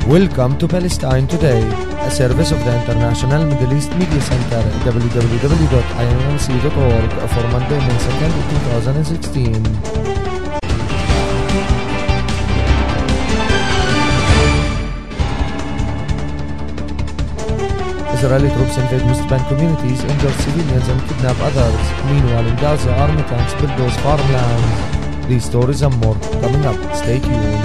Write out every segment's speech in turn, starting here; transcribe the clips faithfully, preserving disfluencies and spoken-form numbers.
Welcome to Palestine Today, a service of the International Middle East Media Center, w w w dot i m m c dot org, for Monday, May second, twenty sixteen. Israeli troops invade West Bank communities, injure civilians and kidnap others. Meanwhile, in Gaza, army tanks bulldoze farmlands. These stories and more coming up. Stay tuned.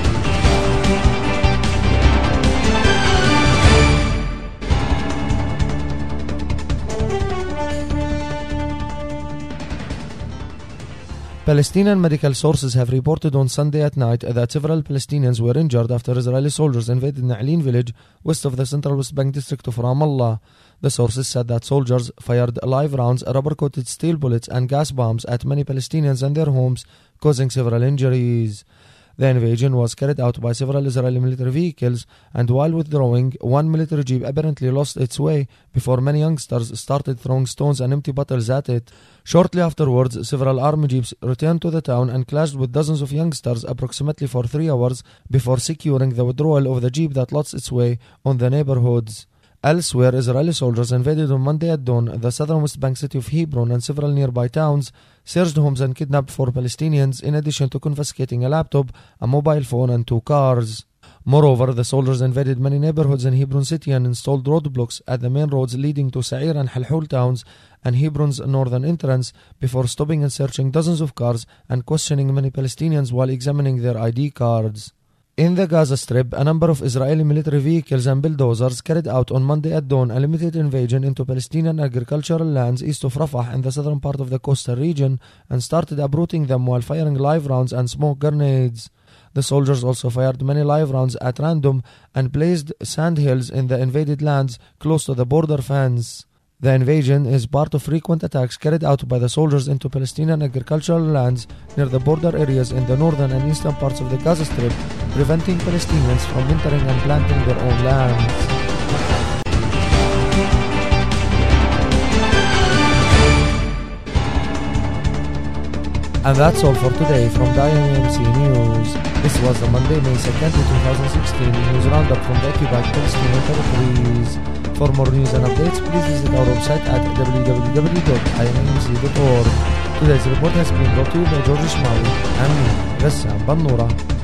Palestinian medical sources have reported on Sunday at night that several Palestinians were injured after Israeli soldiers invaded Na'alin village west of the central West Bank district of Ramallah. The sources said that soldiers fired live rounds, rubber-coated steel bullets and gas bombs at many Palestinians and their homes, causing several injuries. The invasion was carried out by several Israeli military vehicles, and while withdrawing, one military jeep apparently lost its way before many youngsters started throwing stones and empty bottles at it. Shortly afterwards, several army jeeps returned to the town and clashed with dozens of youngsters approximately for three hours before securing the withdrawal of the jeep that lost its way on the neighborhoods. Elsewhere, Israeli soldiers invaded on Monday at dawn the southern West Bank city of Hebron and several nearby towns, searched homes and kidnapped four Palestinians, in addition to confiscating a laptop, a mobile phone and two cars. Moreover, the soldiers invaded many neighborhoods in Hebron city and installed roadblocks at the main roads leading to Sa'ir and Halhul towns and Hebron's northern entrance before stopping and searching dozens of cars and questioning many Palestinians while examining their I D cards. In the Gaza Strip, a number of Israeli military vehicles and bulldozers carried out on Monday at dawn a limited invasion into Palestinian agricultural lands east of Rafah in the southern part of the coastal region and started uprooting them while firing live rounds and smoke grenades. The soldiers also fired many live rounds at random and blazed sandhills in the invaded lands close to the border fence. The invasion is part of frequent attacks carried out by the soldiers into Palestinian agricultural lands near the border areas in the northern and eastern parts of the Gaza Strip, preventing Palestinians from entering and planting their own lands. And that's all for today from the I M M C News. This was the Monday, May second, twenty sixteen news roundup from the occupied Palestinian territories. For more news and updates, please visit our website at w w w dot i m m c dot org. Today's report has been brought to you by George Ishmael and me, Ghassan Bannura.